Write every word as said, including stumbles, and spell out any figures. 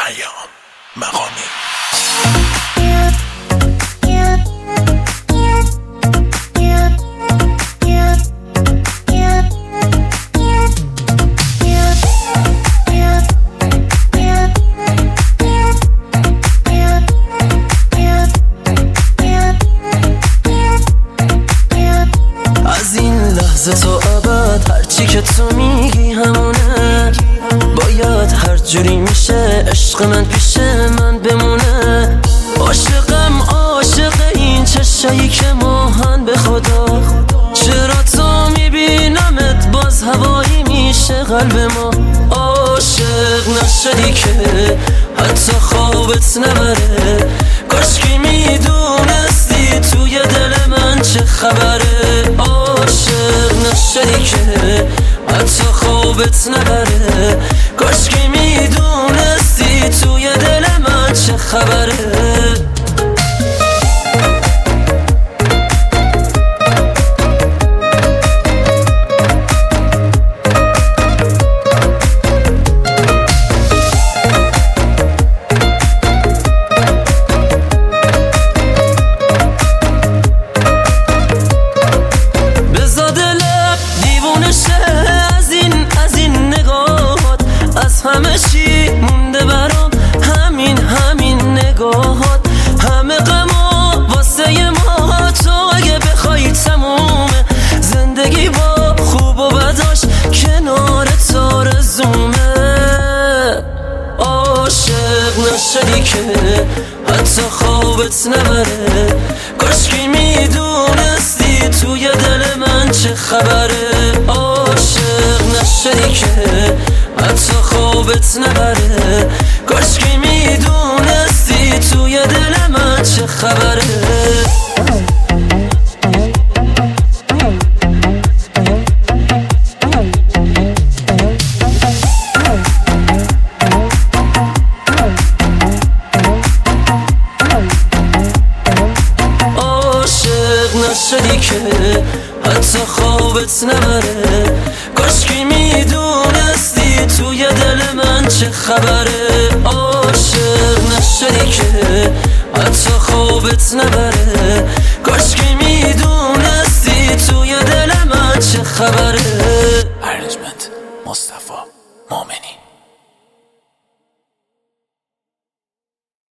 پیام مقامی. از این لحظه تا ابد هرچی که تو میگی همونه، باید هر جوری میشه عشق من پیش من بمونه. عاشقم عاشق این چشایی که ماهن به خدا، چرا تو میبینمت باز هوایی میشه قلب ما. عاشق نشدی که حتی خوابت نبره، کاشکی میدونستی توی دل من چه خبره. عاشق نشدی که حتی خوابت نبره، کاشکی میدونستی توی دل من چه خبره. از این از این نگاهات، از همه چی مونده برام همین همین نگاهات. همه غما واسه ما، تو اگه بخوای تمومه. زندگی با خوب و بداش کنار تو رزومه. عاشق نشدی که حتی خوابت نبره، کاشکی میدونستی توی دل من چه خبره. عاشق نشدی که حتی خوابت نبره، کاشکی میدونستی توی دل من چه خبره. نشدی که حتی خوابت نبره، کاشکی میدونستی توی دل من چه خبره. عاشق نشدی که حتی خوابت نبره، کاشکی میدونستی توی دل من چه خبره. ارنجمنت مصطفی